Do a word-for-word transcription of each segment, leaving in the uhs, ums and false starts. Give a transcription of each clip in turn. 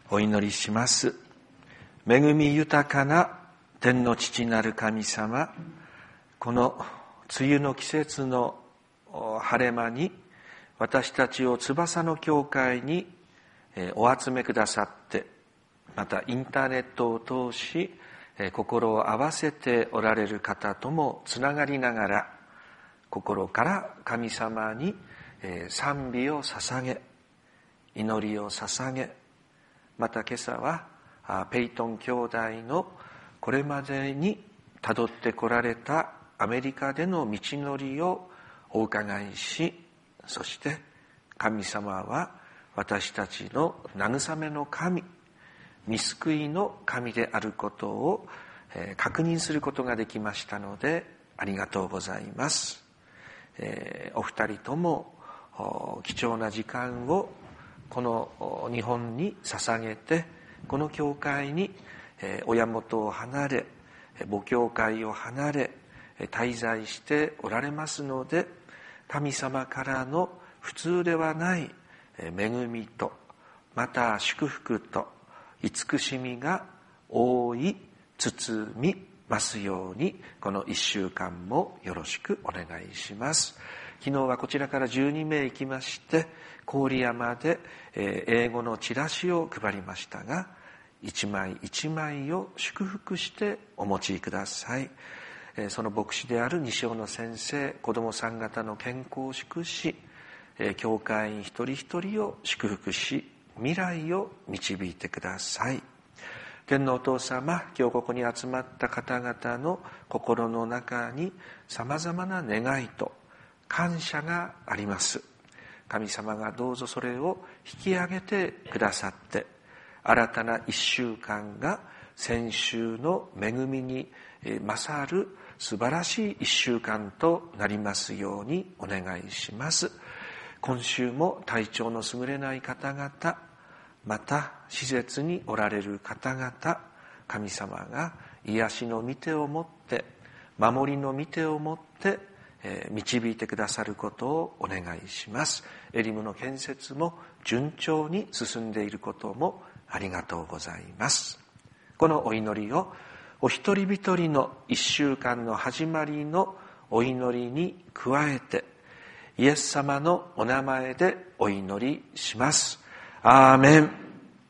お祈りします。恵み豊かな天の父なる神様、この梅雨の季節の晴れ間に私たちを翼の教会にお集めくださって、またインターネットを通し心を合わせておられる方ともつながりながら、心から神様に賛美を捧げ、祈りを捧げ、また今朝はペイトン兄弟のこれまでにたどってこられたアメリカでの道のりをお伺いし、そして神様は私たちの慰めの神、御救いの神であることを確認することができましたので、ありがとうございます。お二人とも貴重な時間をこの日本に捧げて、この教会に親元を離れ、母教会を離れ滞在しておられますので、神様からの普通ではない恵みと、また祝福と慈しみが覆い包みますように、この一週間もよろしくお願いします。昨日はこちらからじゅうにめい行きまして、郡山で英語のチラシを配りましたが、一枚一枚を祝福してお持ちください。その牧師である西尾野先生、子どもさん方の健康を祝し、教会員一人一人を祝福し、未来を導いてください。天のお父様、今日ここに集まった方々の心の中に様々な願いと感謝があります。神様がどうぞそれを引き上げてくださって、新たな一週間が先週の恵みに勝る素晴らしい一週間となりますようにお願いします。今週も体調の優れない方々、また施設におられる方々、神様が癒しの御手を持って、守りの御手を持って導いてくださることをお願いします。エリムの建設も順調に進んでいることもありがとうございます。このお祈りをお一人一人の一週間の始まりのお祈りに加えて、イエス様のお名前でお祈りします。アーメン。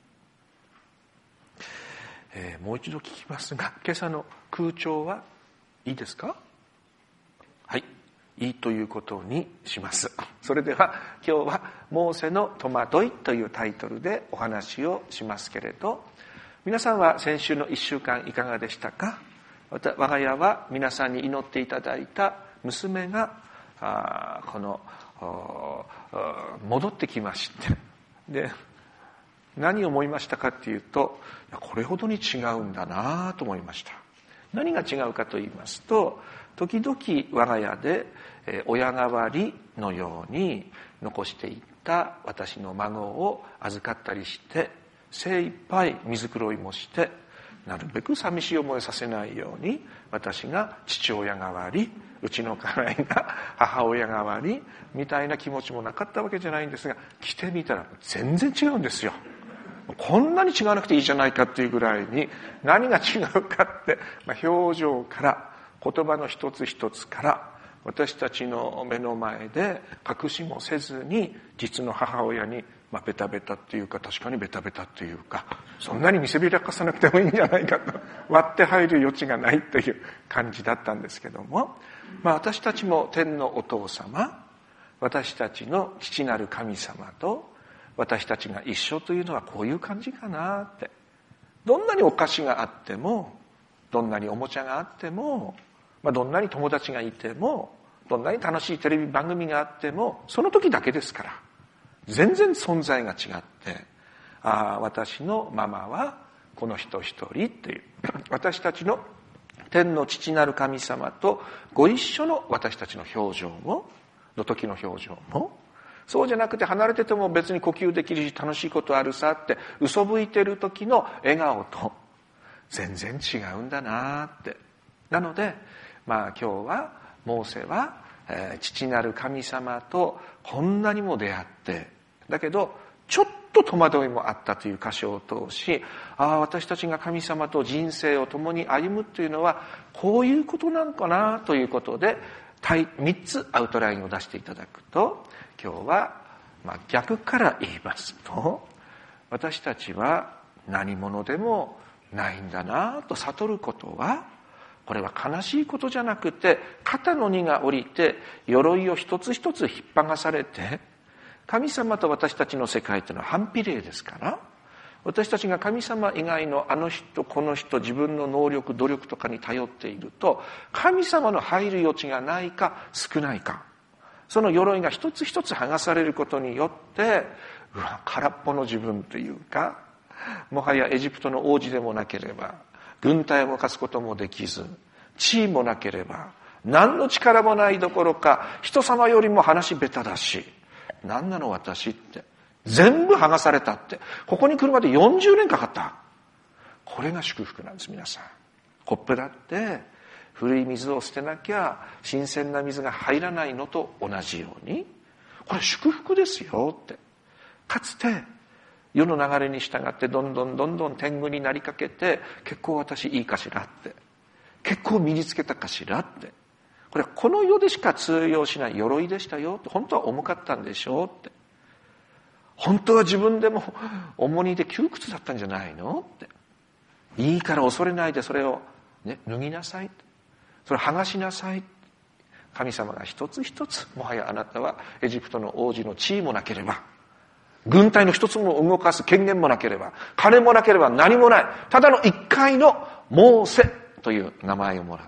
えー、もう一度聞きますが、今朝の空調はいいですか？はい、いいということにします。それでは今日はモーセの戸惑いというタイトルでお話をしますけれど、皆さんは先週の一週間いかがでしたか？我が家は皆さんに祈っていただいた娘があこの戻ってきまして、で何を思いましたかっていうと、これほどに違うんだなと思いました。何が違うかと言いますと、時々我が家で親代わりのように残していった私の孫を預かったりして、精一杯水黒いもして、なるべく寂しい思いさせないように、私が父親代わり、うちの家内が母親代わりみたいな気持ちもなかったわけじゃないんですが、来てみたら全然違うんですよ。こんなに違わなくていいじゃないかっていうぐらいに、何が違うかって、まあ、表情から言葉の一つ一つから、私たちの目の前で隠しもせずに実の母親に、まあ、ベタベタっていうか、確かにベタベタっていうか、そんなに見せびらかさなくてもいいんじゃないかと、割って入る余地がないという感じだったんですけども、まあ、私たちも天のお父様、私たちの父なる神様と私たちが一緒というのはこういう感じかなって。どんなにお菓子があっても、どんなにおもちゃがあっても、まあ、どんなに友達がいても、どんなに楽しいテレビ番組があっても、その時だけですから。全然存在が違って、ああ、私のママはこの人一人っていう、私たちの天の父なる神様とご一緒の私たちの表情も、の時の表情も、そうじゃなくて離れてても別に呼吸できるし楽しいことあるさって嘘吹いてる時の笑顔と全然違うんだなって。なので、まあ今日はモーセは、えー、父なる神様とこんなにも出会って、だけどちょっと戸惑いもあったという箇所を通し、ああ、私たちが神様と人生を共に歩むというのはこういうことなのかなということで、みっつアウトラインを出していただくと、今日はまあ逆から言いますと、私たちは何者でもないんだなと悟ることは、これは悲しいことじゃなくて、肩の荷が下りて鎧を一つ一つ引っ張がされて、神様と私たちの世界というのは反比例ですから、私たちが神様以外のあの人この人、自分の能力努力とかに頼っていると、神様の入る余地がないか少ないか、その鎧が一つ一つ剥がされることによって、うわ、空っぽの自分というか、もはやエジプトの王子でもなければ、軍隊を動かすこともできず、地位もなければ、何の力もないどころか、人様よりも話下手だし、何なの私って。全部剥がされたって。ここに来るまでよんじゅうねんかかった。これが祝福なんです、皆さん。コップだって、古い水を捨てなきゃ、新鮮な水が入らないのと同じように、これ祝福ですよって。かつて、世の流れに従ってどんどんどんどん天狗になりかけて、結構私いいかしらって、結構身につけたかしらって、これはこの世でしか通用しない鎧でしたよって、本当は重かったんでしょうって、本当は自分でも重荷で窮屈だったんじゃないのって、いいから恐れないでそれを、ね、脱ぎなさい、それを剥がしなさい。神様が一つ一つ、もはやあなたはエジプトの王子の地位もなければ、軍隊の一つも動かす権限もなければ、金もなければ何もない、ただの一回のモーセという名前をもらった。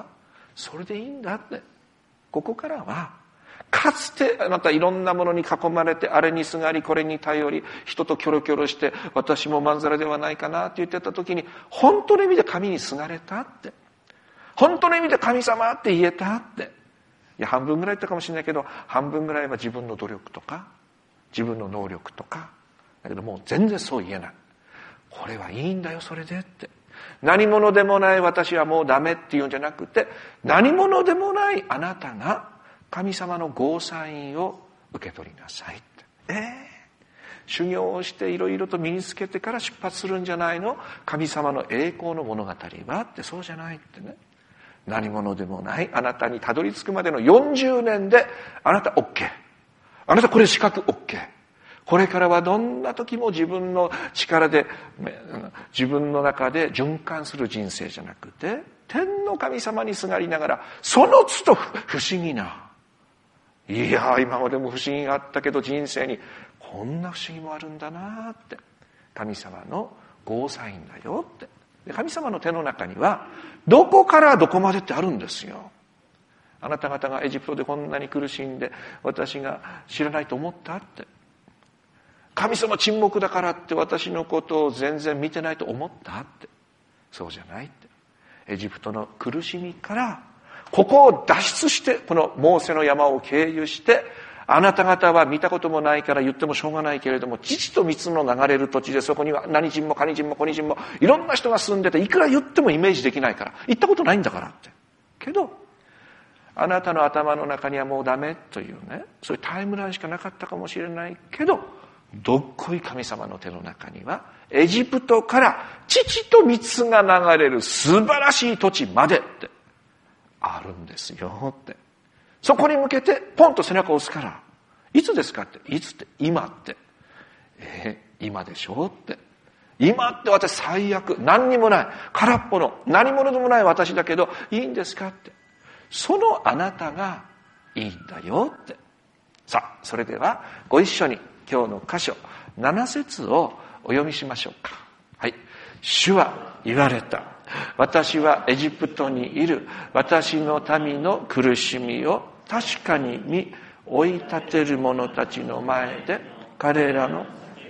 それでいいんだって。ここからは、かつてあなたいろんなものに囲まれて、あれにすがりこれに頼り、人とキョロキョロして、私もまんざらではないかなって言ってた時に、本当の意味で神にすがれたって、本当の意味で神様って言えたって。いや、半分ぐらい言ったかもしれないけど、半分ぐらいは自分の努力とか自分の能力とかだけど、もう全然そう言えない。これはいいんだよそれでって。何者でもない私はもうダメっていうんじゃなくて、何者でもないあなたが神様のゴーサインを受け取りなさいって。えー、修行をしていろいろと身につけてから出発するんじゃないの、神様の栄光の物語はって。そうじゃないってね。何者でもないあなたにたどり着くまでのよんじゅうねんで、あなた OK、あなたこれ資格 OK。これからはどんな時も自分の力で、自分の中で循環する人生じゃなくて、天の神様にすがりながら、その都度不思議な、いや今までも不思議があったけど人生にこんな不思議もあるんだなって。神様のゴーサインだよって。で、神様の手の中にはどこからどこまでってあるんですよ。あなた方がエジプトでこんなに苦しんで私が知らないと思ったって。神様沈黙だからって私のことを全然見てないと思ったって。そうじゃないって。エジプトの苦しみからここを脱出して、このモーセの山を経由して、あなた方は見たこともないから言ってもしょうがないけれども、乳と蜜の流れる土地で、そこには何人もカニ人もコニ人もいろんな人が住んでて、いくら言ってもイメージできないから、行ったことないんだからって。けどあなたの頭の中にはもうダメというね、そういうタイムラインしかなかったかもしれないけど、どっこい神様の手の中にはエジプトから乳と蜜が流れる素晴らしい土地までってあるんですよって。そこに向けてポンと背中を押すから、いつですかって、いつって今って、えー、今でしょって。今って私最悪、何にもない空っぽの何者でもない私だけどいいんですかって。そのあなたがいいんだよって。さあ、それではご一緒に今日の箇所なな節をお読みしましょうか。はい。主は言われた。私はエジプトにいる私の民の苦しみを確かに見追い立てる者たちの前で彼らの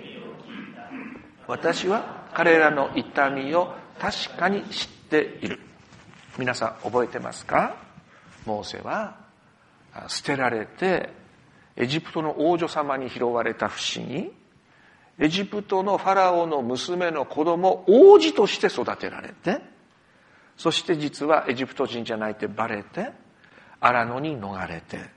私は彼らの痛みを確かに知っている。皆さん覚えてますか？モーセは捨てられてエジプトの王女様に拾われた不思議、エジプトのファラオの娘の子供王子として育てられて、そして実はエジプト人じゃないってバレて荒野に逃れて、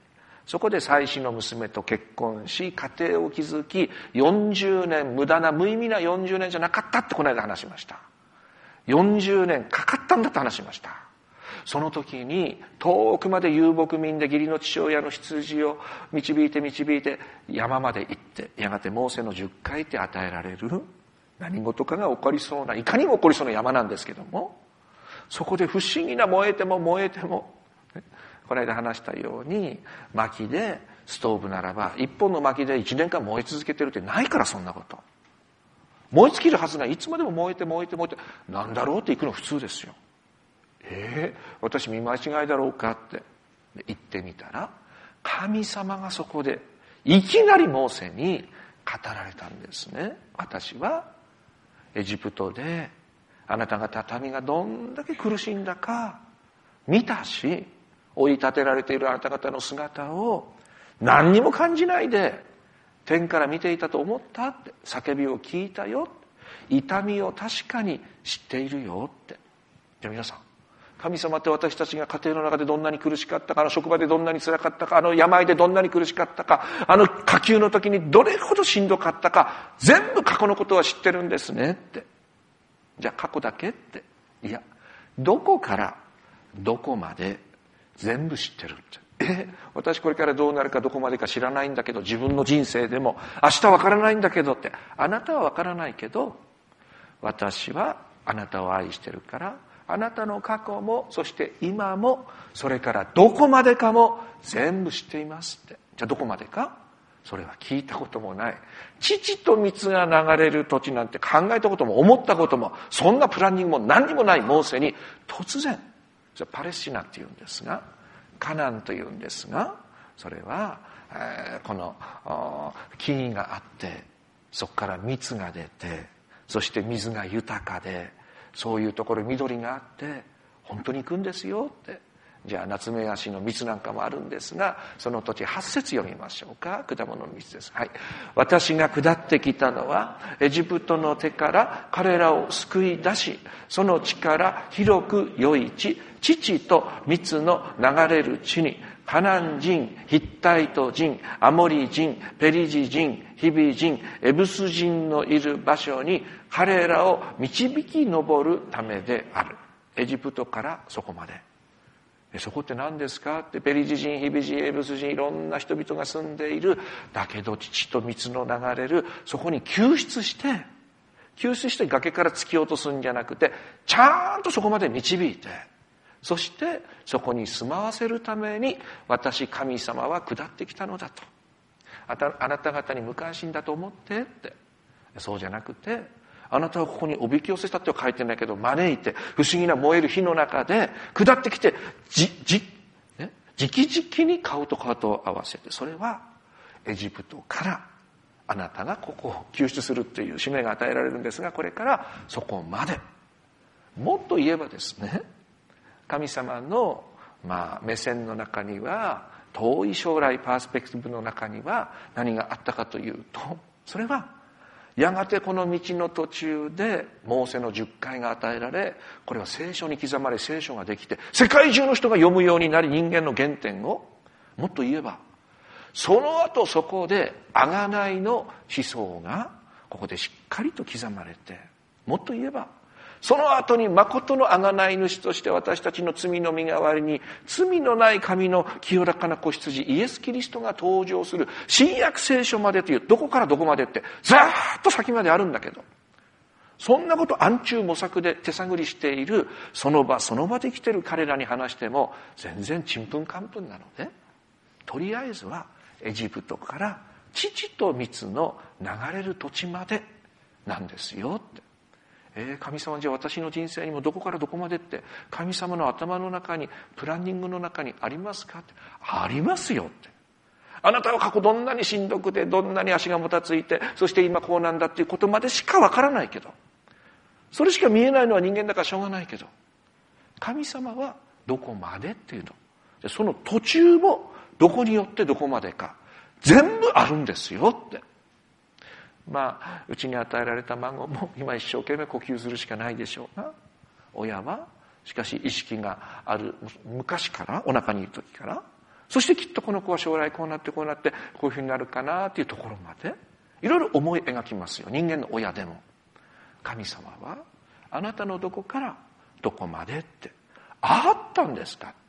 そこで妻子の娘と結婚し、家庭を築き、よんじゅうねん、無駄な無意味なよんじゅうねんじゃなかったってこの間話しました。よんじゅうねんかかったんだって話しました。その時に遠くまで遊牧民で義理の父親の羊を導いて導いて山まで行って、やがてモーセのじゅっかいって与えられる何事かが起こりそうな、いかにも起こりそうな山なんですけども、そこで不思議な燃えても燃えても、この間話したように薪でストーブならば一本の薪で一年間燃え続けてるってないから、そんなこと燃え尽きるはずがいつまでも燃えて燃えて燃えて、なんだろうって行くの普通ですよ。えー、私見間違いだろうかって言ってみたら、神様がそこでいきなりモーセに語られたんですね。私はエジプトであなた方民がどんだけ苦しんだか見たし、追い立てられているあなた方の姿を何にも感じないで天から見ていたと思ったって叫びを聞いたよ、痛みを確かに知っているよって。じゃあ皆さん、神様って私たちが家庭の中でどんなに苦しかったか、あの職場でどんなに辛かったか、あの病でどんなに苦しかったか、あの下級の時にどれほどしんどかったか、全部過去のことは知ってるんですねって。じゃあ過去だけって、いや、どこからどこまで全部知ってるって。え、私これからどうなるかどこまでか知らないんだけど、自分の人生でも明日わからないんだけどって。あなたはわからないけど、私はあなたを愛してるから、あなたの過去もそして今もそれからどこまでかも全部知っていますって。じゃあどこまでか、それは聞いたこともない、乳と蜜が流れる土地なんて考えたことも思ったことも、そんなプランニングも何にもないモーセに突然、それパレスチナっていうんですが、カナンというんですが、それは、えー、この木々があって、そこから蜜が出て、そして水が豊かで、そういうところ緑があって本当に行くんですよって。じゃあ夏目足の蜜なんかもあるんですが、その土地はち節読みましょうか。果物の蜜です。はい。私が下ってきたのはエジプトの手から彼らを救い出し、その地から広く良い地、乳と蜜の流れる地に、カナン人、ヒッタイト人、アモリ人、ペリジ人、ヒビ人、エブス人のいる場所に彼らを導き上るためである。エジプトからそこまで。そこって何ですかって、ペリジ人、ヒビ人、エブス人、いろんな人々が住んでいる。だけど乳と蜜の流れる、そこに救出して、救出して崖から突き落とすんじゃなくて、ちゃんとそこまで導いて、そしてそこに住まわせるために私神様は下ってきたのだと。あた、あなた方に無関心だと思ってって。そうじゃなくて、あなたをここにおびき寄せたっては書いてないけど、招いて不思議な燃える火の中で下ってきて、じ、じ、ね、直々に顔と顔と合わせて、それはエジプトからあなたがここを救出するっていう使命が与えられるんですが、これからそこまで。もっと言えばですね、神様の、まあ、目線の中には、遠い将来パースペクティブの中には何があったかというと、それはやがてこの道の途中でモーセの十戒が与えられ、これは聖書に刻まれ聖書ができて、世界中の人が読むようになり、人間の原点を、もっと言えばその後そこで贖いの思想がここでしっかりと刻まれて、もっと言えばその後に誠の贖い主として私たちの罪の身代わりに罪のない神の清らかな子羊イエス・キリストが登場する新約聖書までという、どこからどこまでってざーっと先まであるんだけど、そんなこと暗中模索で手探りしているその場その場で生きている彼らに話しても全然ちんぷんかんぷんなので、とりあえずはエジプトから乳と蜜の流れる土地までなんですよって。えー、神様じゃあ私の人生にもどこからどこまでって神様の頭の中にプランニングの中にありますかって。ありますよって。あなたは過去どんなにしんどくてどんなに足がもたついて、そして今こうなんだっていうことまでしかわからないけど、それしか見えないのは人間だからしょうがないけど、神様はどこまでっていうの、その途中もどこによってどこまでか全部あるんですよって。まあうちに与えられた孫も今一生懸命呼吸するしかないでしょうが、親はしかし意識がある昔から、お腹にいる時からそしてきっとこの子は将来こうなってこうなってこういうふうになるかなっていうところまでいろいろ思い描きますよ。人間の親でも。神様はあなたのどこからどこまでってあったんですかって、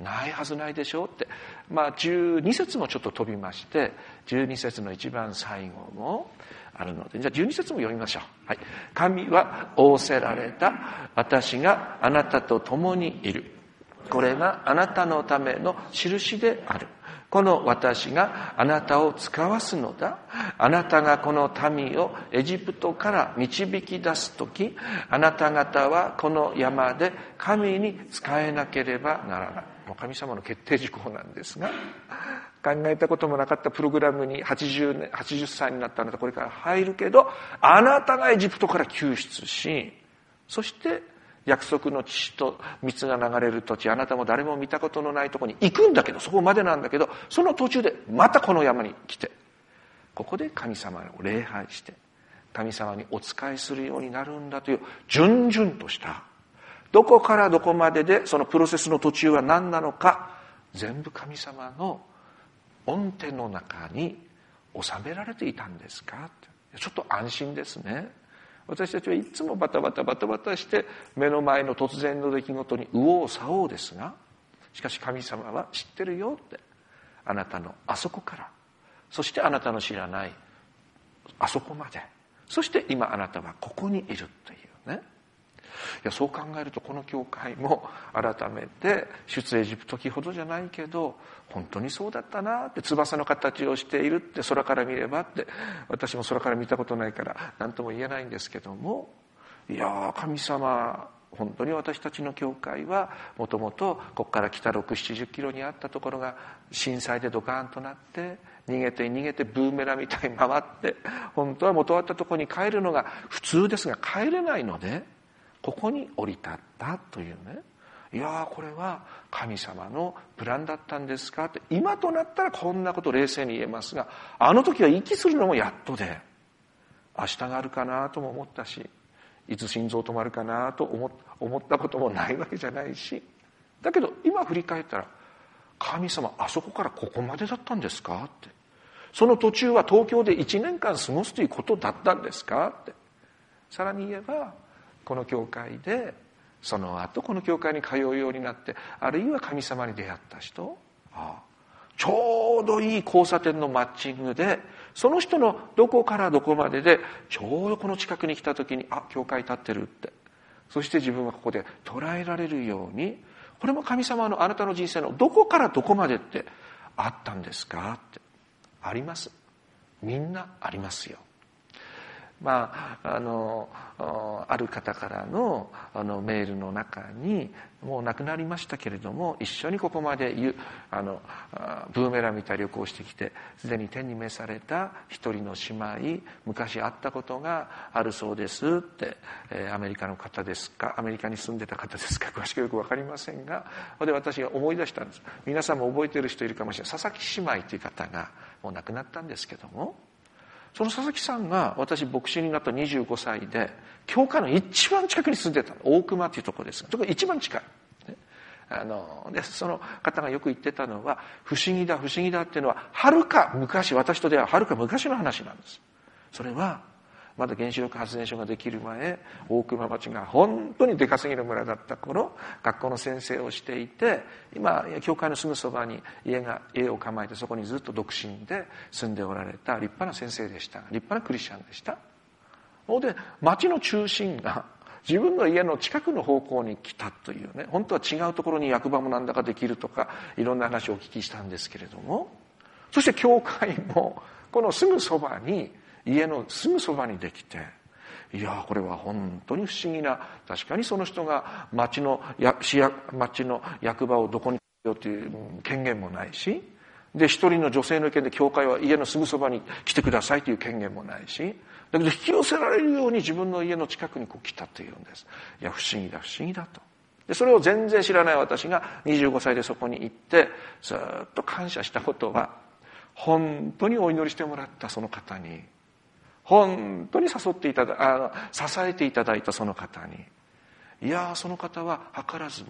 ないはずないでしょうって、まあじゅうに節もちょっと飛びまして、じゅうに節の一番最後もあるので、じゃあじゅうに節も読みましょう。はい。神は仰せられた。私があなたと共にいる。これがあなたのための印である。この私があなたを使わすのだ。あなたがこの民をエジプトから導き出すとき、あなた方はこの山で神に仕えなければならない。もう神様の決定事項なんですが、考えたこともなかったプログラムにはちじゅうねん、はちじゅっさいになったあなたこれから入るけど、あなたがエジプトから救出し、そして約束の地と蜜が流れる土地、あなたも誰も見たことのないところに行くんだけど、そこまでなんだけど、その途中でまたこの山に来て、ここで神様を礼拝して神様にお仕えするようになるんだという順々とした、どこからどこまででそのプロセスの途中は何なのか、全部神様の恩典の中に収められていたんですか。ちょっと安心ですね。私たちはいつもバタバタバタバタして目の前の突然の出来事に右往左往ですが、しかし神様は知ってるよって、あなたのあそこから、そしてあなたの知らないあそこまで、そして今あなたはここにいるというね。いや、そう考えるとこの教会も改めて出エジプト記ほどじゃないけど本当にそうだったなって、翼の形をしているって空から見ればって、私も空から見たことないから何とも言えないんですけども、いや神様本当に私たちの教会はもともとここから北ろくじゅう、ななじゅっキロにあったところが震災でドカーンとなって逃げて逃げてブーメランみたいに回って、本当は元あったところに帰るのが普通ですが帰れないのでここに降り立ったというね。いやこれは神様のプランだったんですかって、今となったらこんなこと冷静に言えますが、あの時は息するのもやっとで、明日があるかなとも思ったし、いつ心臓止まるかなと思思ったこともないわけじゃないし、だけど今振り返ったら、神様あそこからここまでだったんですかって、その途中は東京でいちねんかん過ごすということだったんですかって、さらに言えばこの教会でその後この教会に通うようになって、あるいは神様に出会った人、ああちょうどいい交差点のマッチングで、その人のどこからどこまででちょうどこの近くに来た時に、あ教会立ってるって、そして自分はここで捉えられるように、これも神様のあなたの人生のどこからどこまでってあったんですかって、あります。みんなありますよ。まあ、あのある方からのあのメールの中に、もう亡くなりましたけれども、一緒にここまでゆあのブーメランみたい旅行してきて、すでに天に召された一人の姉妹、昔会ったことがあるそうですって、えー、アメリカの方ですか、アメリカに住んでた方ですか、詳しくよく分かりませんが、で私が思い出したんです。皆さんも覚えている人いるかもしれない、佐々木姉妹という方がもう亡くなったんですけども、その佐々木さんが私牧師になったにじゅうごさいで教会の一番近くに住んでたの、大熊というところですが、そこが一番近い、ね、あのでその方がよく言ってたのは、不思議だ不思議だっていうのははるか昔、私とでははるか昔の話なんです。それはまだ原子力発電所ができる前、大熊町が本当に出稼ぎの村だった頃、学校の先生をしていて、今教会のすぐそばに家が家を構えて、そこにずっと独身で住んでおられた立派な先生でした。立派なクリスチャンでした。それで町の中心が自分の家の近くの方向に来たというね、本当は違うところに役場もなんだかできるとか、いろんな話をお聞きしたんですけれども、そして教会もこのすぐそばに、家のすぐそばにできて、いやこれは本当に不思議な、確かにその人が町のや市役町の役場をどこにしようという権限もないし、で一人の女性の意見で教会は家のすぐそばに来てくださいという権限もないし、だけど引き寄せられるように自分の家の近くにこう来たというんです。いや不思議だ不思議だと。でそれを全然知らない私がにじゅうごさいでそこに行ってずっと感謝したことは、本当にお祈りしてもらったその方に、本当に誘っていただあ支えていただいたその方に、いやその方は図らずも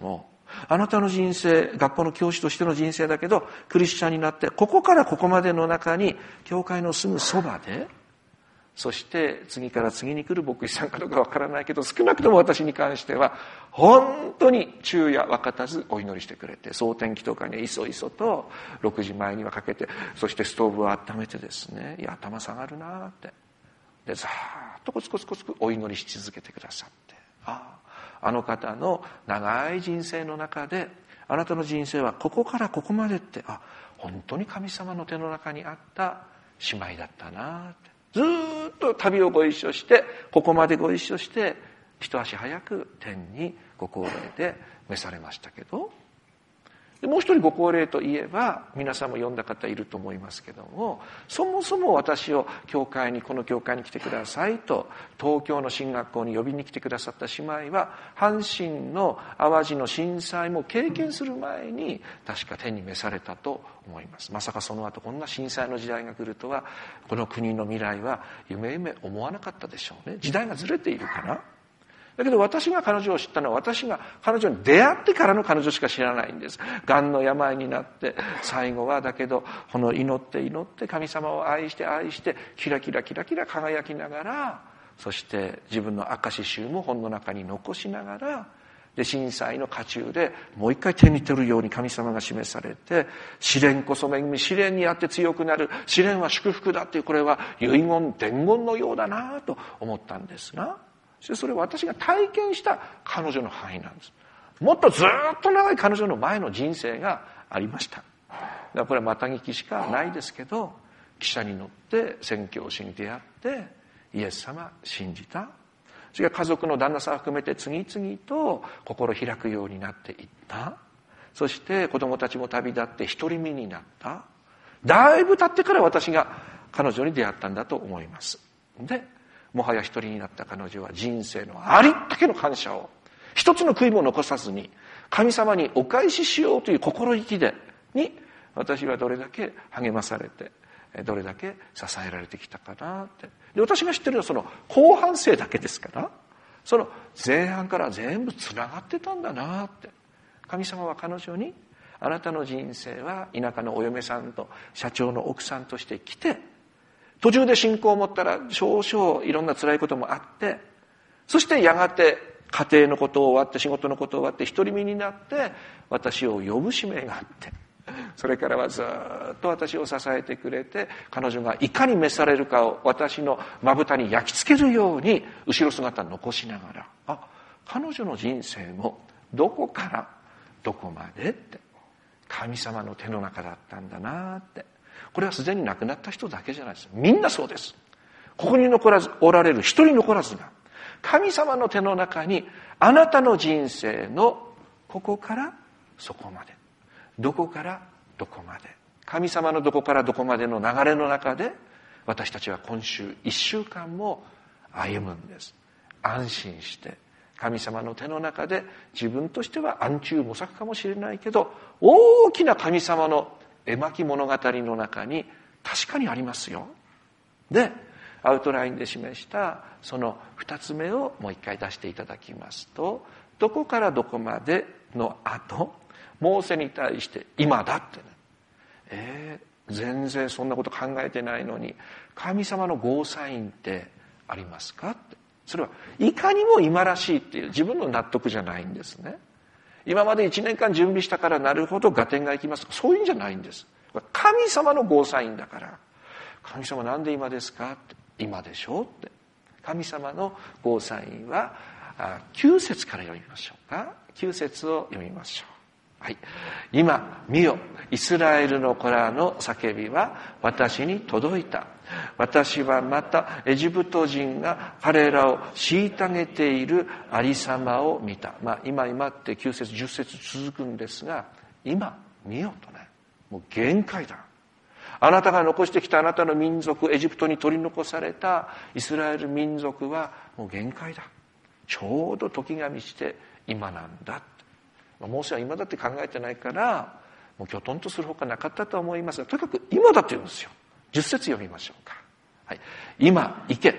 あなたの人生、学校の教師としての人生だけど、クリスチャンになって、ここからここまでの中に、教会のすぐそばで、そして次から次に来る牧師さんかどうかわからないけど、少なくとも私に関しては、本当に昼夜分かたずお祈りしてくれて、蒼天祈祷会にいそいそとろくじまえにはかけて、そしてストーブを温めてですね、いや、頭下がるなって。で、ざーっとコツコツコツお祈りし続けてくださって、ああ、あの方の長い人生の中で、あなたの人生はここからここまでって、あ、本当に神様の手の中にあった姉妹だったなって。ずーっと旅をご一緒して、ここまでご一緒して、一足早く天にご高齢で召されましたけど、でもう一人ご高齢といえば、皆さんも読んだ方いると思いますけども、そもそも私を教会に、この教会に来てくださいと、東京の進学校に呼びに来てくださった姉妹は、阪神の淡路の震災も経験する前に、確か天に召されたと思います。まさかその後こんな震災の時代が来るとは、この国の未来は夢夢思わなかったでしょうね。時代がずれているから。だけど私が彼女を知ったのは、私が彼女に出会ってからの彼女しか知らないんです。癌の病になって、最後はだけど、この祈って祈って神様を愛して愛して、キラキラキラキラ輝きながら、そして自分の証集も本の中に残しながら、で、震災の渦中でもう一回手に取るように神様が示されて、試練こそ恵み、試練にあって強くなる、試練は祝福だっていう、これは遺言、伝言のようだなと思ったんですが、それは私が体験した彼女の範囲なんです。もっとずっと長い彼女の前の人生がありました。だからこれはまた聞きしかないですけど、汽車に乗って宣教師に出会ってイエス様信じた。それから家族の旦那さんを含めて次々と心開くようになっていった。そして子供たちも旅立って独り身になった。だいぶ経ってから私が彼女に出会ったんだと思います。で、もはや一人になった彼女は人生のありったけの感謝を一つの悔いも残さずに神様にお返ししようという心意気でに、私はどれだけ励まされてどれだけ支えられてきたかなって。で、私が知ってるのはその後半生だけですから、その前半から全部つながってたんだなって。神様は彼女に、あなたの人生は田舎のお嫁さんと社長の奥さんとして来て、途中で信仰を持ったら少々いろんな辛いこともあって、そしてやがて家庭のことを終わって仕事のことを終わって独り身になって私を呼ぶ使命があって、それからはずっと私を支えてくれて、彼女がいかに召されるかを私のまぶたに焼き付けるように後ろ姿を残しながら、あ、彼女の人生もどこからどこまでって神様の手の中だったんだなって。これはすでに亡くなった人だけじゃないです。みんなそうです。ここに残らず、おられる一人残らずが、神様の手の中にあなたの人生のここからそこまで、どこからどこまで、神様のどこからどこまでの流れの中で、私たちは今週一週間も歩むんです。安心して、神様の手の中で自分としては暗中模索かもしれないけど、大きな神様の絵巻物語の中に確かにありますよ。で、アウトラインで示したその二つ目をもう一回出していただきますと、どこからどこまでの後、モーセに対して今だってね、えー、全然そんなこと考えてないのに、神様のゴーサインってありますかって。それはいかにも今らしいっていう自分の納得じゃないんですね。今まで一年間準備したからなるほど合点がいきますとか、そういうんじゃないんです。神様のゴーサインだから、神様なんで今ですかって、今でしょうって。神様のゴーサインはきゅう節から読みましょうか。きゅう節を読みましょう。はい。今見よ、イスラエルの子らの叫びは私に届いた。私はまたエジプト人が彼らを虐げているありさまを見た。まあ今今ってきゅう節じゅっ節続くんですが、今見よとね、もう限界だ。あなたが残してきたあなたの民族、エジプトに取り残されたイスラエル民族はもう限界だ。ちょうど時が満ちて今なんだ。モーセは今だって考えてないからもうきょとんとするほかなかったと思いますが、とにかく今だって言うんですよ。じゅっ節読みましょうか。はい。今行け、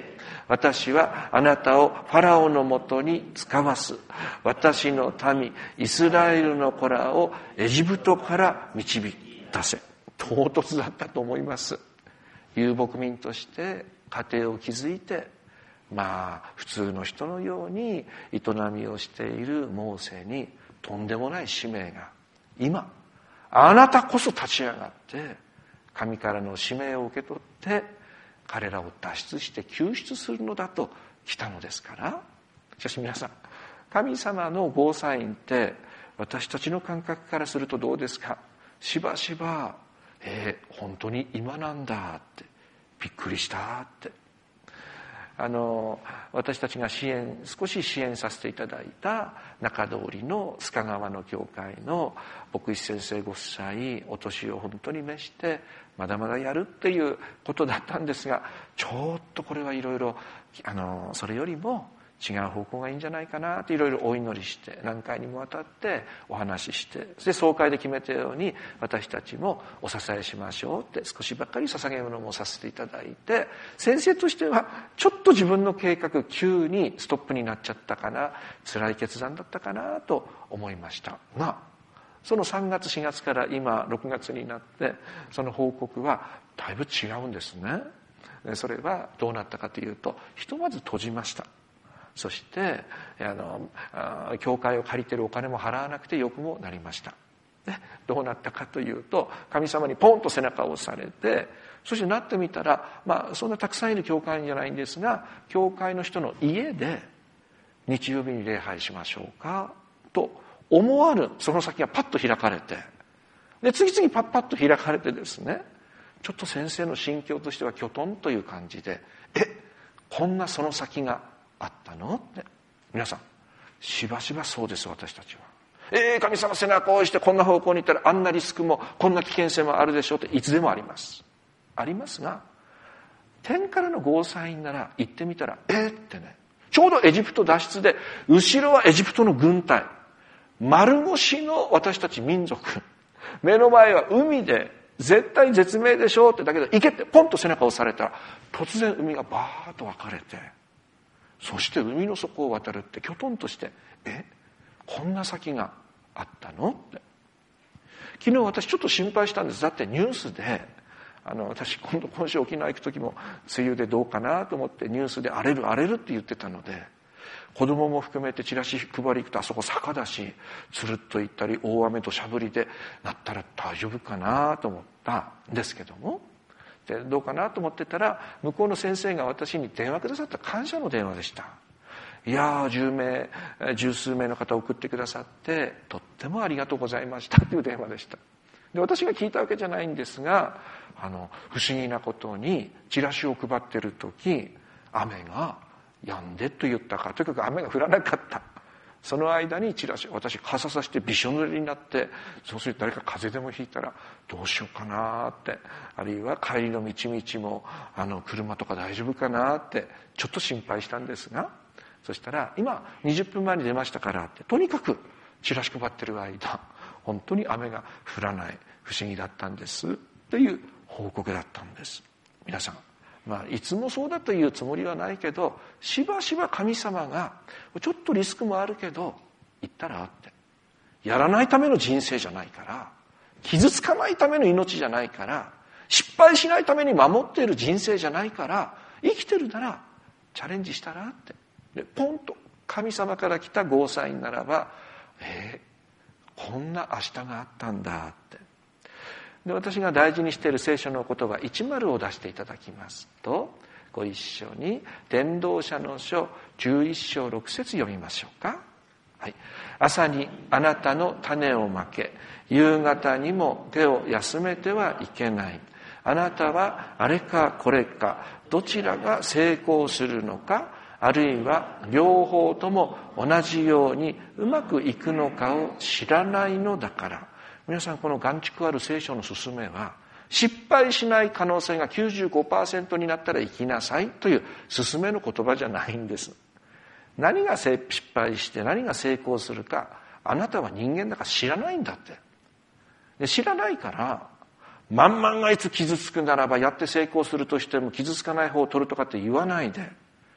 私はあなたをファラオのもとに使わす。私の民イスラエルの子らをエジプトから導き出せ。唐突だったと思います。遊牧民として家庭を築いて、まあ普通の人のように営みをしているモーセにとんでもない使命が、今あなたこそ立ち上がって神からの使命を受け取って彼らを脱出して救出するのだと来たのですから。しかし皆さん、神様のゴーサインって私たちの感覚からするとどうですか？しばしば、えー、本当に今なんだって、びっくりしたって。あの私たちが支援少し支援させていただいた中通りの須賀川の教会の牧師先生ご夫妻、お年を本当に召してまだまだやるっていうことだったんですが、ちょっとこれはいろいろあのそれよりも違う方向がいいんじゃないかなっていろいろお祈りして、何回にもわたってお話しして、で総会で決めたように私たちもお支えしましょうって、少しばっかり捧げ物もさせていただいて、先生としてはちょっと自分の計画急にストップになっちゃったかな、辛い決断だったかなと思いましたが、そのさんがつしがつから今ろくがつになって、その報告はだいぶ違うんですね。それはどうなったかというと、ひとまず閉じました。そしてあの教会を借りてるお金も払わなくてよくもなりました。でどうなったかというと、神様にポンと背中を押されて、そしてなってみたら、まあそんなたくさんいる教会じゃないんですが、教会の人の家で日曜日に礼拝しましょうかと思わぬその先がパッと開かれて、で次々パッパッと開かれてですね、ちょっと先生の心境としてはきょとんという感じで、えこんなその先があったのって。皆さん、しばしばそうです。私たちはえー、神様背中を押してこんな方向に行ったらあんなリスクもこんな危険性もあるでしょうっていつでもありますありますが、天からのゴーサインなら行ってみたら、えー、ってね、ちょうどエジプト脱出で後ろはエジプトの軍隊、丸腰の私たち民族、目の前は海で絶対絶命でしょうって、だけど行けってポンと背中を押されたら、突然海がバーッと分かれて、そして海の底を渡るって、きょとんとして、えこんな先があったのって。昨日私ちょっと心配したんです。だってニュースであの私今度今週沖縄行く時も梅雨でどうかなと思ってニュースで荒れる荒れるって言ってたので、子供も含めてチラシ配り行くとあそこ坂だし、つるっと行ったり大雨としゃぶりでなったら大丈夫かなと思ったんですけども、でどうかなと思ってたら、向こうの先生が私に電話くださった感謝の電話でした。いやーじゅうめい十数名の方送ってくださってとってもありがとうございましたという電話でした。で私が聞いたわけじゃないんですが、あの不思議なことにチラシを配ってる時、雨が止んでと言ったか、とにかく雨が降らなかった。その間にチラシ、私傘さしてびしょ濡れになって、そうすると誰か風邪でもひいたらどうしようかなって、あるいは帰りの道々もあの車とか大丈夫かなってちょっと心配したんですが、そしたら今にじゅっぷんまえに出ましたからって、とにかくチラシ配ってる間本当に雨が降らない、不思議だったんですという報告だったんです。皆さん、まあいつもそうだというつもりはないけど、しばしば神様がちょっとリスクもあるけど言ったらって、やらないための人生じゃないから、傷つかないための命じゃないから、失敗しないために守っている人生じゃないから、生きてるならチャレンジしたらって、でポンと神様から来たゴーサインならば、えー、こんな明日があったんだって。で私が大事にしている聖書の言葉じゅうを出していただきますと、ご一緒に伝道者の書じゅういっしょうろくせつ読みましょうか。はい、朝にあなたの種をまけ、夕方にも手を休めてはいけない。あなたはあれかこれかどちらが成功するのか、あるいは両方とも同じようにうまくいくのかを知らないのだから。皆さん、この眼蓄ある聖書の勧めは、失敗しない可能性が きゅうじゅうごパーセント になったら生きなさいという勧めの言葉じゃないんです。何が失敗して何が成功するか、あなたは人間だから知らないんだって。で知らないから、万万が一傷つくならばやって成功するとしても傷つかない方を取るとかって言わないで、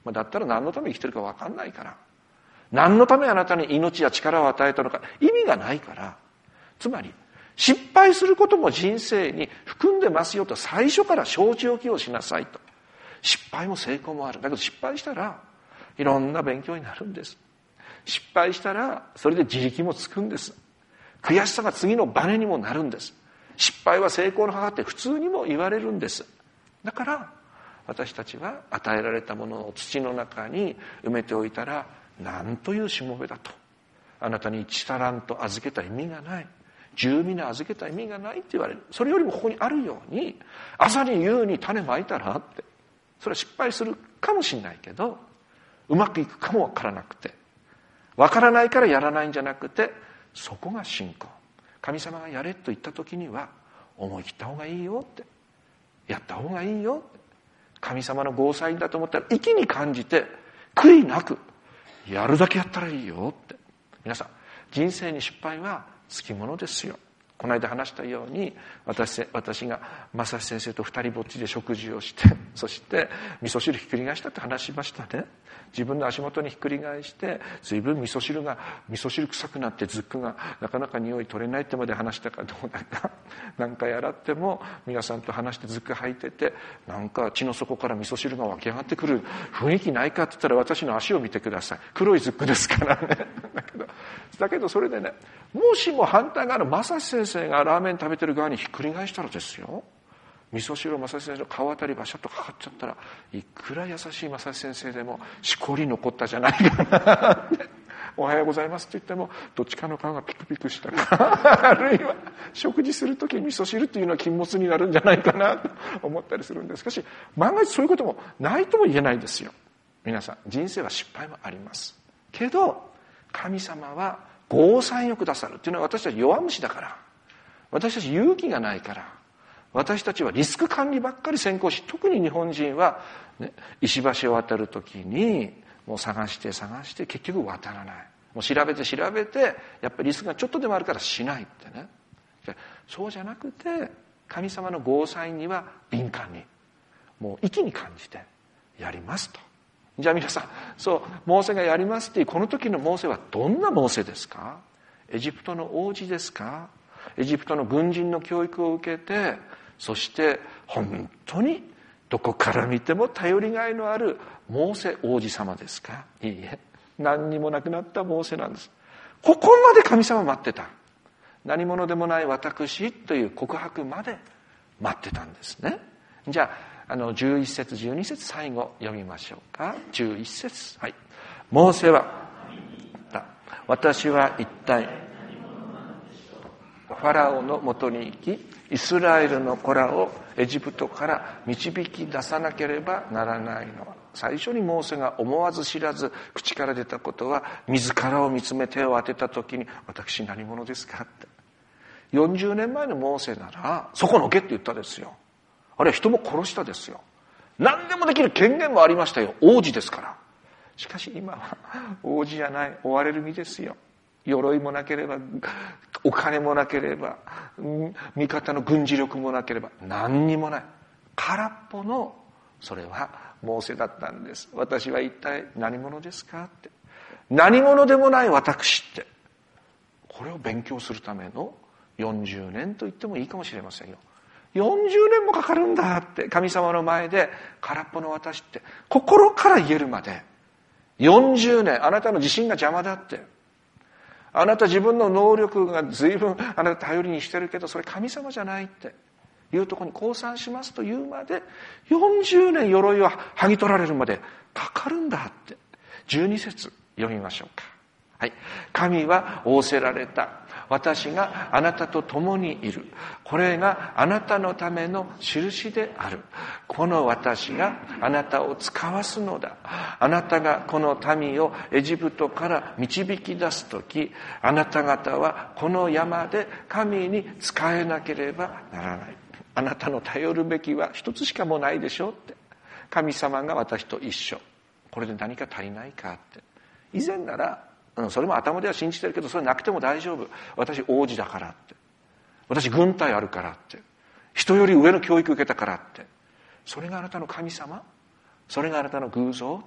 だったら何のために生きてるか分かんないから。何のためあなたに命や力を与えたのか意味がないから。つまり、失敗することも人生に含んでますよと最初から承知置きをしなさいと。失敗も成功もある。だけど失敗したらいろんな勉強になるんです。失敗したらそれで自力もつくんです。悔しさが次のバネにもなるんです。失敗は成功の母って普通にも言われるんです。だから私たちは与えられたものを土の中に埋めておいたらなんというしもべだと。あなたに一タラント預けた意味がない。十ミナ預けた意味がないって言われる。それよりもここにあるように、朝に夕に種まいたらって。それは失敗するかもしれないけど、うまくいくかもわからなくて。わからないからやらないんじゃなくて、そこが信仰。神様がやれと言った時には、思い切った方がいいよって。やった方がいいよって。神様のゴーサインだと思ったら、息に感じて、悔いなく、やるだけやったらいいよって。皆さん、人生に失敗はつきものですよ。この間話したように、私、私が正志先生と二人ぼっちで食事をして、そして味噌汁ひっくり返したって話しましたね。自分の足元にひっくり返して、随分味噌汁が、味噌汁臭くなってズックがなかなか匂い取れないってまで話したかどうだか。何回洗っても皆さんと話してズック吐いてて、なんか血の底から味噌汁が湧き上がってくる雰囲気ないかって言ったら私の足を見てください。黒いズックですからね。だけど、だけどそれでね、もしも反対側の正志先生がラーメン食べてる側にひっくり返したらですよ、味噌汁を正志先生の顔あたりバシャッとかかっちゃったら、いくら優しい正志先生でもしこり残ったじゃないかなっておはようございますって言ってもどっちかの顔がピクピクしたかあるいは食事するときに味噌汁っていうのは禁物になるんじゃないかなと思ったりするんです。しかし万が一そういうこともないとも言えないですよ。皆さん、人生は失敗もありますけど、神様はゴーサインをくださるっていうのは、私たち弱虫だから、私たち勇気がないから、私たちはリスク管理ばっかり先行し、特に日本人は、ね、石橋を渡るときにもう探して探して結局渡らない。もう調べて調べて、やっぱりリスクがちょっとでもあるからしないってね。そうじゃなくて、神様のゴーサインには敏感に、もう息に感じてやりますと。じゃあ皆さん、そう、モーセがやりますっていう、この時のモーセはどんなモーセですか？エジプトの王子ですか？エジプトの軍人の教育を受けて、そして本当にどこから見ても頼りがいのあるモーセ王子様ですか？いいえ、何にもなくなったモーセなんです。ここまで神様待ってた。何者でもない私という告白まで待ってたんですね。じゃあ、あのじゅういっ節じゅうに節最後読みましょうか。じゅういっ節、はい。モーセは私は一体ファラオのもとに行き、イスラエルの子らをエジプトから導き出さなければならないのは、最初にモーセが思わず知らず口から出たことは、自らを見つめ手を当てた時に、私何者ですかって。よんじゅうねんまえのモーセならそこのけって言ったですよ。あれは人も殺したですよ。何でもできる権限もありましたよ。王子ですから。しかし今は王子じゃない、追われる身ですよ。鎧もなければ、お金もなければ、味方の軍事力もなければ、何にもない。空っぽの、それはモーセだったんです。私は一体何者ですかって。何者でもない私って。これを勉強するためのよんじゅうねんと言ってもいいかもしれませんよ。よんじゅうねんもかかるんだって、神様の前で空っぽの私って心から言えるまでよんじゅうねん、あなたの自信が邪魔だって、あなた自分の能力が随分あなた頼りにしてるけど、それ神様じゃないっていうところに降参しますというまでよんじゅうねん鎧を剥ぎ取られるまでかかるんだって。じゅうに節読みましょうか。はい。神は仰せられた。私があなたと共にいる。これがあなたのための印である。この私があなたを使わすのだ。あなたがこの民をエジプトから導き出すとき、あなた方はこの山で神に仕えなければならない。あなたの頼るべきは一つしかもうないでしょって。神様が私と一緒。これで何か足りないかって。以前なら、それも頭では信じてるけど、それなくても大丈夫。私王子だからって。私軍隊あるからって。人より上の教育受けたからって。それがあなたの神様？それがあなたの偶像って。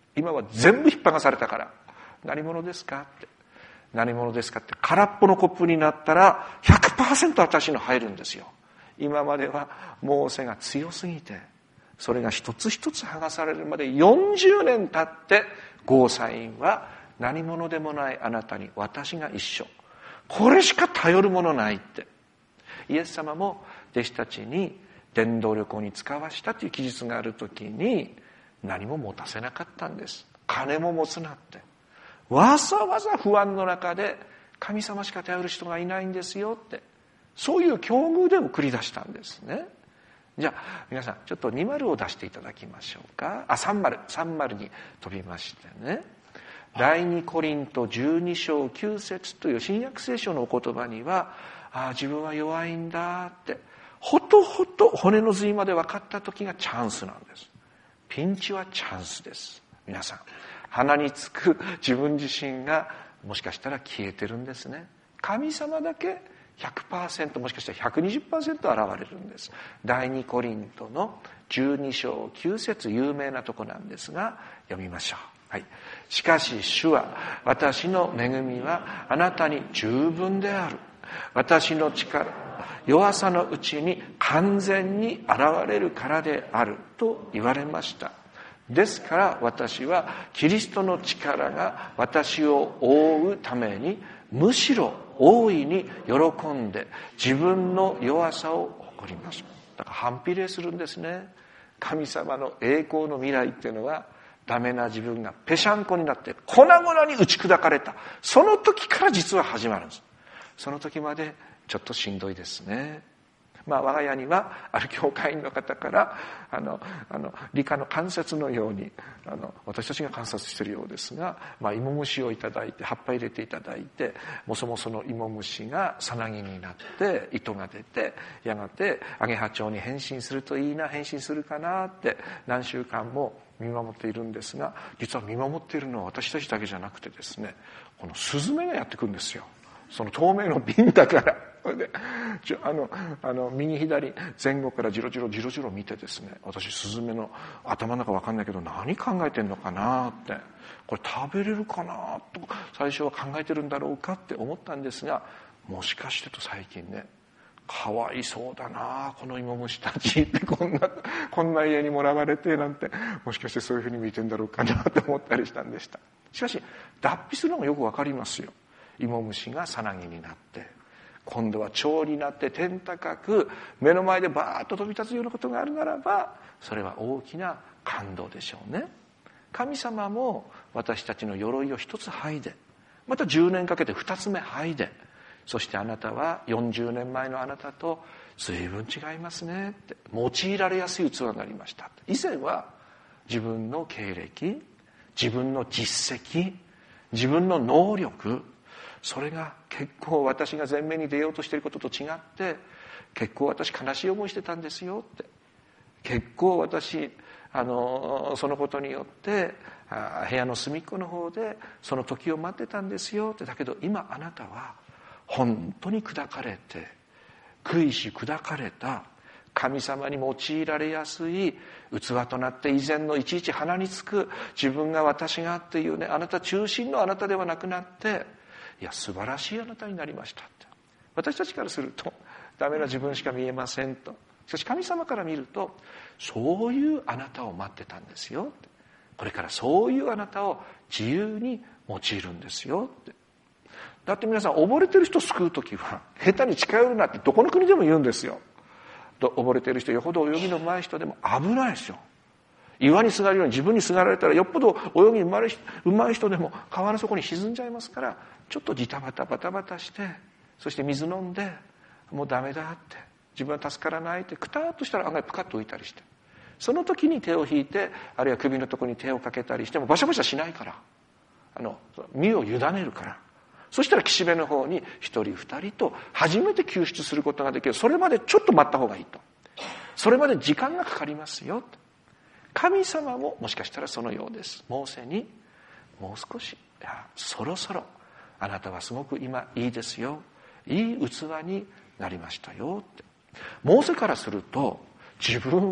今は全部引っ張がされたから。何者ですかって。何者ですかって。空っぽのコップになったら ひゃくパーセント 私の入るんですよ。今まではモーセが強すぎて、それが一つ一つ剥がされるまでよんじゅうねん経って、ゴーサインは何者でもないあなたに私が一緒。これしか頼るものないって。イエス様も弟子たちに伝道旅行に使わしたという記述があるときに、何も持たせなかったんです。金も持つなって。わざわざ不安の中で、神様しか頼る人がいないんですよって。そういう境遇でも繰り出したんですね。じゃあ皆さんちょっとにじゅうを出していただきましょうか。あ、さんじゅう、さんじゅうに飛びましてね。第二コリントじゅうに章きゅう節という新約聖書のお言葉には、ああ自分は弱いんだってほとほと骨の髄まで分かった時がチャンスなんです。ピンチはチャンスです。皆さん鼻につく自分自身がもしかしたら消えてるんですね。神様だけ ひゃくパーセント もしかしたら ひゃくにじゅっパーセント 現れるんです。第二コリントのじゅうに章きゅう節、有名なとこなんですが読みましょう。はい。しかし主は私の恵みはあなたに十分である。私の力、弱さのうちに完全に現れるからであると言われました。ですから私はキリストの力が私を覆うためにむしろ大いに喜んで自分の弱さを誇ります。だから反比例するんですね。神様の栄光の未来っていうのはダメな自分がぺしゃんこになって粉々に打ち砕かれたその時から実は始まるんです。その時までちょっとしんどいですね。まあ我が家にはある教会員の方からあのあの理科の観察のようにあの私たちが観察しているようですが、まあ芋虫をいただいて葉っぱ入れていただいて、もそもその芋虫がさなぎになって糸が出て、やがてアゲハチョウに変身するといいな、変身するかなって何週間も見守っているんですが、実は見守っているのは私たちだけじゃなくてですね、このスズメがやってくるんですよ。その透明の瓶だから。であのあの右左前後からジロジロジロジロ見てですね、私スズメの頭の中分かんないけど何考えてんのかなって、これ食べれるかなと最初は考えてるんだろうかって思ったんですが、もしかしてと最近ね、かわいそうだなこの芋虫たちってこんなこんな家にもらわれてなんて、もしかしてそういうふうに見てんだろうかなって思ったりしたんでした。しかし脱皮するのがよく分かりますよ。芋虫がさなぎになって今度は蝶になって天高く目の前でバーッと飛び立つようなことがあるならば、それは大きな感動でしょうね。神様も私たちの鎧を一つ剥いで、またじゅうねんかけて二つ目剥いで、そしてあなたはよんじゅうねんまえのあなたと随分違いますねって、用いられやすい器になりました。以前は自分の経歴、自分の実績、自分の能力、それが結構私が前面に出ようとしていることと違って、結構私悲しい思いしてたんですよって、結構私あのそのことによって部屋の隅っこの方でその時を待ってたんですよって。だけど今あなたは本当に砕かれて、食いし砕かれた神様に用いられやすい器となって、以前のいちいち鼻につく自分が私がっていうね、あなた中心のあなたではなくなって、いや素晴らしいあなたになりましたって。私たちからするとダメな自分しか見えませんと。しかし神様から見ると、そういうあなたを待ってたんですよって。これからそういうあなたを自由に用いるんですよって。だって皆さん、溺れてる人を救うときは下手に近寄るなってどこの国でも言うんですよ。溺れてる人、よほど泳ぎの上手い人でも危ないですよ。岩にすがるように自分にすがられたら、よっぽど泳ぎ上手い人でも川の底に沈んじゃいますから、ちょっとジタバタバタバタして、そして水飲んで、もうダメだって自分は助からないってくたーっとしたら案外プカッと浮いたりして、その時に手を引いて、あるいは首のところに手をかけたりしてもバシャバシャしないから、あの身を委ねるから、そしたら岸辺の方に一人二人と初めて救出することができる。それまでちょっと待った方がいいと。それまで時間がかかりますよと。神様ももしかしたらそのようです。モーセにもう少し、いやそろそろあなたはすごく今いいですよ、いい器になりましたよって。モーセからすると自分は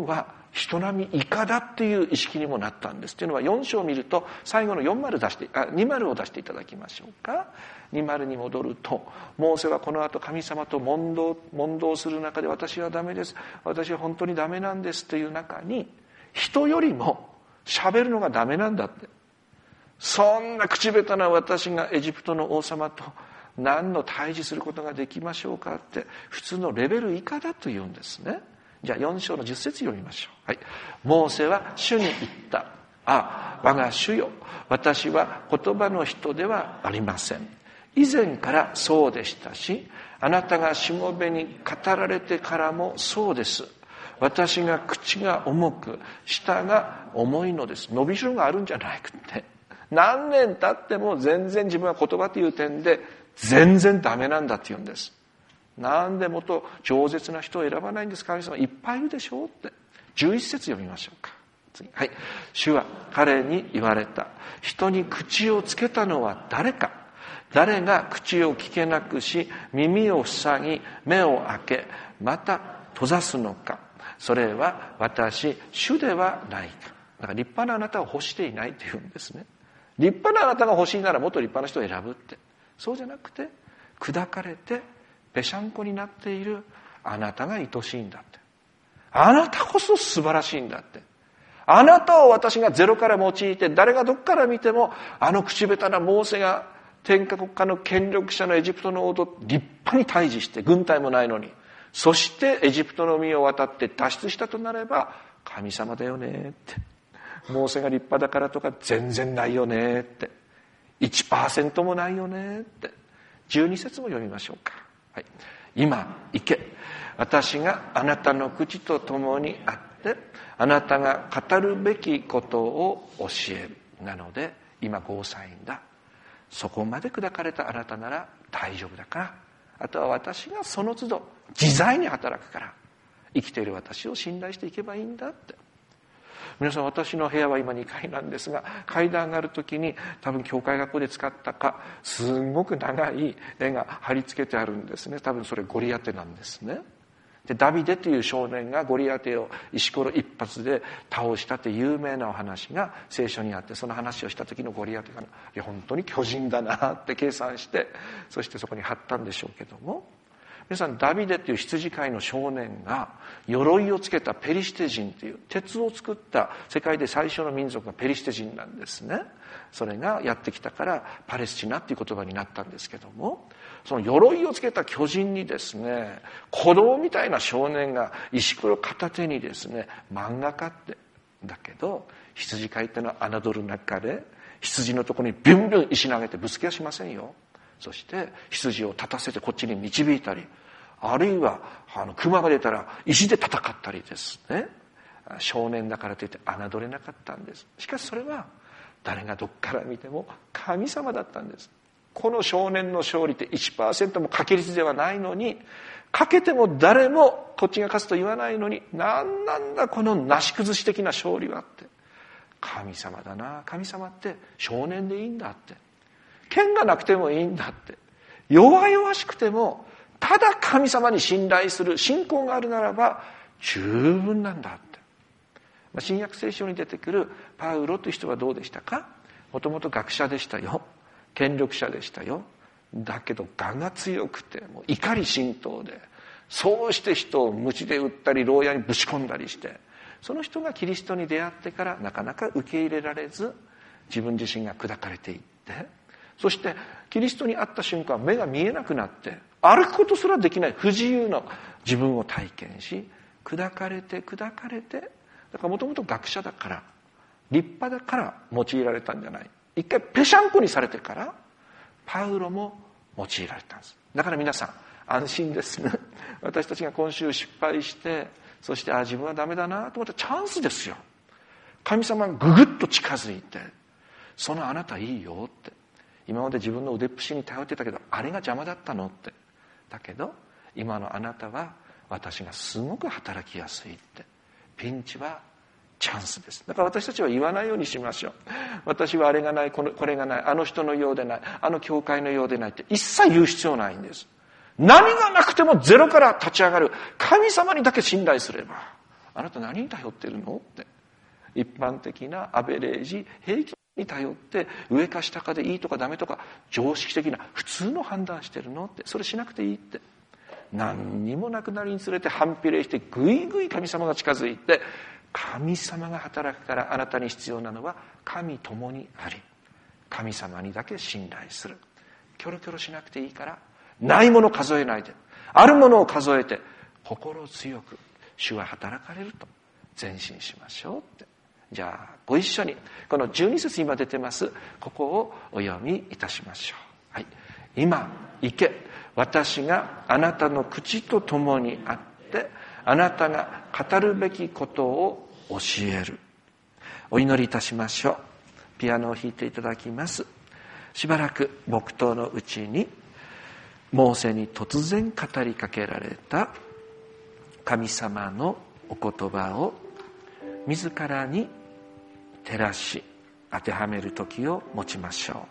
人並み以下だっていう意識にもなったんです。というのはよん章を見ると最後のよん丸出してあに丸を出していただきましょうか。に丸に戻ると、モーセはこの後神様と問答問答する中で、私はダメです、私は本当にダメなんですという中に、人よりも喋るのがダメなんだって、そんな口下手な私がエジプトの王様と何の対峙することができましょうかって、普通のレベル以下だというんですね。じゃあよん章のじゅっ節読みましょう。はい。モーセは主に言った。あ、我が主よ、私は言葉の人ではありません。以前からそうでしたし、あなたがしもべに語られてからもそうです。私が口が重く、舌が重いのです。伸びしろがあるんじゃなくて、何年経っても全然自分は言葉という点で全然ダメなんだって言うんです。なんでもっと饒舌な人を選ばないんですか、神様いっぱいいるでしょうって。じゅういち節読みましょうか。次。はい。主は彼に言われた。人に口をつけたのは誰か。誰が口を聞けなくし、耳を塞ぎ、目を開け、また閉ざすのか。それは私、主ではないか。だから立派なあなたを欲していないって言うんですね。立派なあなたが欲しいならもっと立派な人を選ぶって。そうじゃなくて、砕かれてぺしゃんこになっているあなたが愛しいんだって。あなたこそ素晴らしいんだって。あなたを私がゼロから用いて、誰がどっから見ても、あの口下手なモーセが天下国家の権力者のエジプトの王と立派に対峙して、軍隊もないのに、そしてエジプトの海を渡って脱出したとなれば神様だよねって。モーセが立派だからとか全然ないよねって。いちパーセント もないよねって。じゅうに節も読みましょうか。はい。今行け。私があなたの口と共にあって、あなたが語るべきことを教える。なので今ゴーサインだ。そこまで砕かれたあなたなら大丈夫だから、あとは私がその都度自在に働くから、生きている私を信頼していけばいいんだって。皆さん、私の部屋は今にかいなんですが、階段上がるときに多分教会学校で使ったか、すごく長い絵が貼り付けてあるんですね。多分それゴリアテなんですね。でダビデという少年がゴリアテを石ころ一発で倒したという有名なお話が聖書にあって、その話をした時のゴリアテが、いや本当に巨人だなって計算して、そしてそこに貼ったんでしょうけども、皆さん、ダビデという羊飼いの少年が鎧をつけたペリシテ人という鉄を作った世界で最初の民族がペリシテ人なんですね。それがやってきたからパレスチナっていう言葉になったんですけども、その鎧をつけた巨人にですね、子供みたいな少年が石ころ片手にですね、漫画家って。だけど羊飼いってのは侮る中で、羊のところにビュンビュン石投げてぶつけはしませんよ。そして羊を立たせてこっちに導いたり、あるいはあの熊が出たら石で戦ったりですね。少年だからといって侮れなかったんです。しかしそれは誰がどっから見ても神様だったんです。この少年の勝利って いちパーセント も掛け率ではないのに、かけても誰もこっちが勝つと言わないのに、なんなんだこのなし崩し的な勝利はって。神様だな。神様って少年でいいんだって。剣がなくてもいいんだって。弱々しくてもただ神様に信頼する信仰があるならば十分なんだって。新約聖書に出てくるパウロという人はどうでしたか？もともと学者でしたよ。権力者でしたよ。だけど我が強くて、もう怒り心頭で、そうして人を鞭で打ったり牢屋にぶち込んだりして、その人がキリストに出会ってからなかなか受け入れられず、自分自身が砕かれていって、そしてキリストに会った瞬間目が見えなくなって歩くことすらできない不自由な自分を体験し、砕かれて砕かれて、だからもともと学者だから立派だから用いられたんじゃない。一回ぺしゃんこにされてからパウロも用いられたんです。だから皆さん安心ですね。私たちが今週失敗して、そしてあ自分はダメだなと思ったチャンスですよ。神様がぐぐっと近づいて、そのあなたいいよって。今まで自分の腕っぷしに頼ってたけどあれが邪魔だったのって。だけど今のあなたは私がすごく働きやすいって。ピンチはチャンスです。だから私たちは言わないようにしましょう。私はあれがない、このこれがない、あの人のようでない、あの教会のようでないって一切言う必要ないんです。何がなくてもゼロから立ち上がる神様にだけ信頼すれば、 あなた何に頼ってるのって。一般的なアベレージ平均に頼って上か下かでいいとかダメとか常識的な普通の判断してるのって。それしなくていいって。何にもなくなりにつれて反比例してぐいぐい神様が近づいて、神様が働くからあなたに必要なのは神共にあり、神様にだけ信頼する。キョロキョロしなくていいから、ないもの数えないで、あるものを数えて心強く主は働かれると前進しましょうって。じゃあご一緒にこのじゅうに節今出てますここをお読みいたしましょう。はい、今行け、私があなたの口と共にあってあなたが語るべきことを教える。お祈りいたしましょう。ピアノを弾いていただきます。しばらく黙祷のうちにモーセに突然語りかけられた神様のお言葉を自らに照らし当てはめる時を持ちましょう。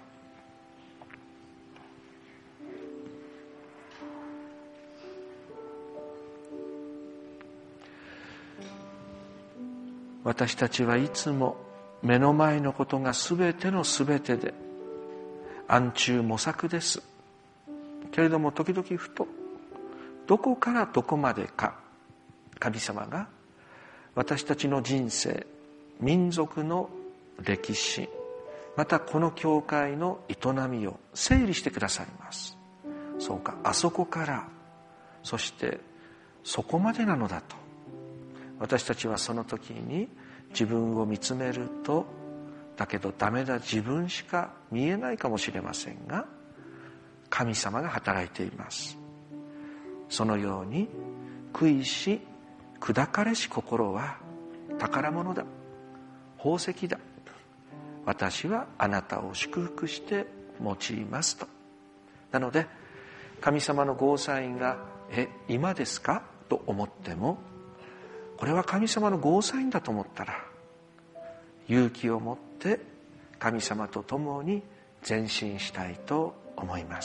私たちはいつも目の前のことがすべてのすべてで暗中模索です。けれども時々ふとどこからどこまでか神様が私たちの人生、民族の歴史、またこの教会の営みを整理してくださいます。そうか、あそこからそしてそこまでなのだと。私たちはその時に自分を見つめると、だけどダメだ、自分しか見えないかもしれませんが、神様が働いています。そのように悔いし砕かれし心は宝物だ、宝石だ、私はあなたを祝福して用いますと。なので神様のゴーサインがえ今ですかと思っても、これは神様のゴーサインだと思ったら勇気を持って神様と共に前進したいと思います。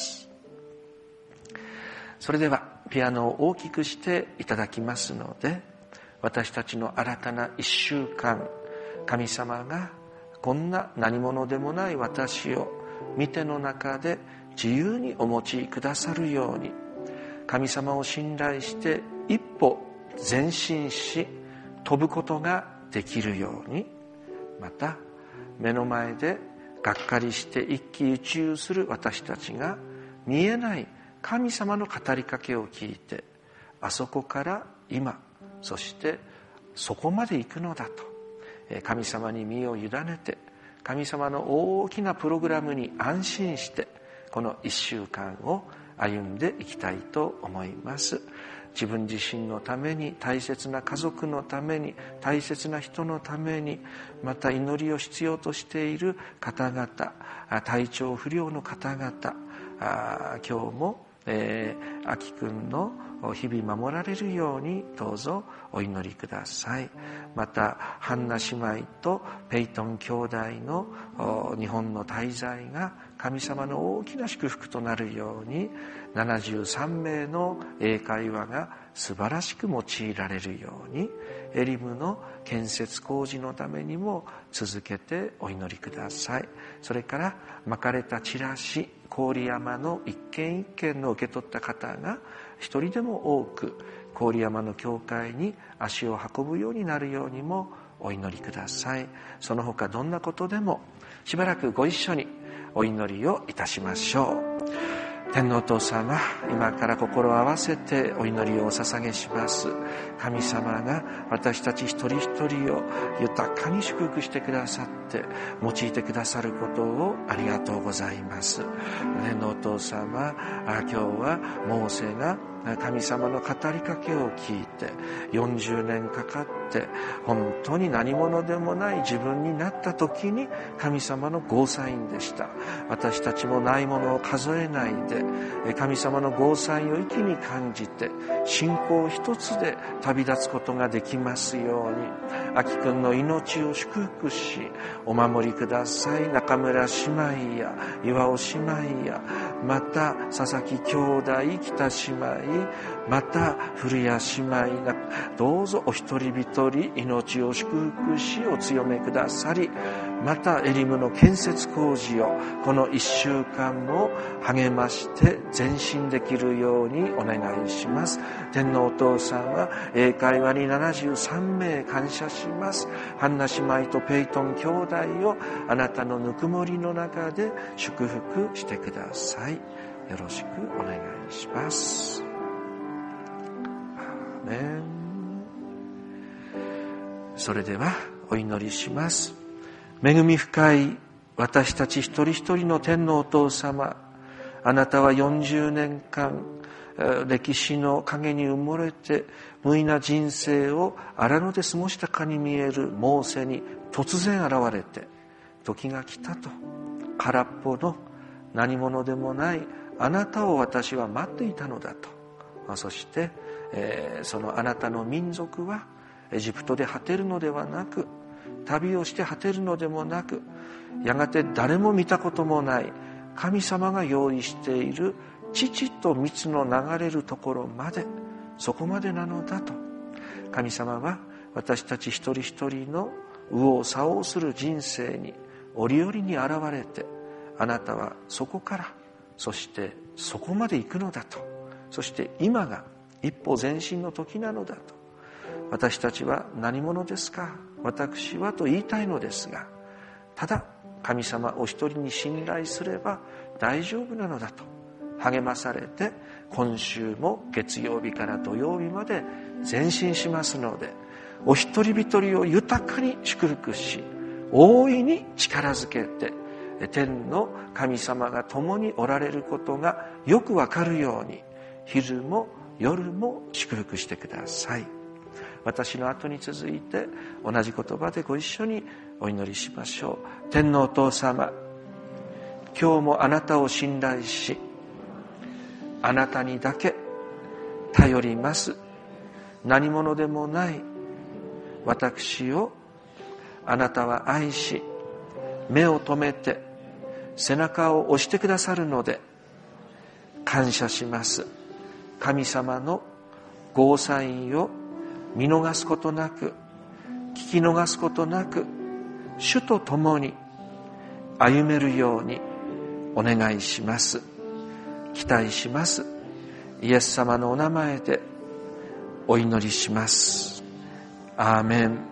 それではピアノを大きくしていただきますので、私たちの新たな一週間、神様がこんな何者でもない私を見ての中で自由にお持ちくださるように、神様を信頼して一歩前進し飛ぶことができるように、また目の前でがっかりして一喜一憂する私たちが見えない神様の語りかけを聞いて、あそこから今、そしてそこまで行くのだと神様に身を委ねて、神様の大きなプログラムに安心してこの一週間を歩んでいきたいと思います。自分自身のために、大切な家族のために、大切な人のために、また祈りを必要としている方々、体調不良の方々、今日もえー、あきくんの日々守られるようにどうぞお祈りください。またハンナ姉妹とペイトン兄弟の日本の滞在が神様の大きな祝福となるように、ななじゅうさんめいの英会話が素晴らしく用いられるように、エリムの建設工事のためにも続けてお祈りください。それから巻かれたチラシ、郡山の一軒一軒の受け取った方が一人でも多く郡山の教会に足を運ぶようになるようにもお祈りください。その他どんなことでもしばらくご一緒にお祈りをいたしましょう。天皇お父様、今から心を合わせてお祈りをお捧げします。神様が私たち一人一人を豊かに祝福してくださって用いてくださることをありがとうございます。天皇お父様、今日はモーセが神様の語りかけを聞いてよんじゅうねんかかって本当に何者でもない自分になった時に神様のゴーサインでした。私たちもないものを数えないで神様のゴーサインを一気に感じて信仰一つで旅立つことができますように、あきくんの命を祝福しお守りください。中村姉妹や岩尾姉妹やまた佐々木兄弟、北姉妹、また古谷姉妹がどうぞお一人一取り命を祝福しお強めくださり、またエリムの建設工事をこの一週間も励まして前進できるようにお願いします。天皇お父さんは英会話にななじゅうさんめい感謝します。ハンナ姉妹とペイトン兄弟をあなたのぬくもりの中で祝福してください。よろしくお願いします。アーメン。それではお祈りします。恵み深い私たち一人一人の天のお父様、あなたはよんじゅうねんかん歴史の影に埋もれて無意な人生を荒野で過ごしたかに見えるモーセに突然現れて、時が来たと、空っぽの何者でもないあなたを私は待っていたのだと。そして、えー、そのあなたの民族はエジプトで果てるのではなく、旅をして果てるのでもなく、やがて誰も見たこともない神様が用意している乳と蜜の流れるところまで、そこまでなのだと。神様は私たち一人一人の右往左往する人生に折々に現れて、あなたはそこからそしてそこまで行くのだと。そして今が一歩前進の時なのだと。私たちは何者ですか、私はと言いたいのですが、ただ神様お一人に信頼すれば大丈夫なのだと励まされて、今週も月曜日から土曜日まで前進しますので、お一人一人を豊かに祝福し、大いに力づけて、天の神様が共におられることがよくわかるように、昼も夜も祝福してください。私の後に続いて同じ言葉でご一緒にお祈りしましょう。天のお父様、今日もあなたを信頼し、あなたにだけ頼ります何者でもない私をあなたは愛し、目を留めて背中を押してくださるので感謝します。神様のゴーサインを見逃すことなく、聞き逃すことなく、主と共に歩めるようにお願いします。期待します。イエス様のお名前でお祈りします。アーメン。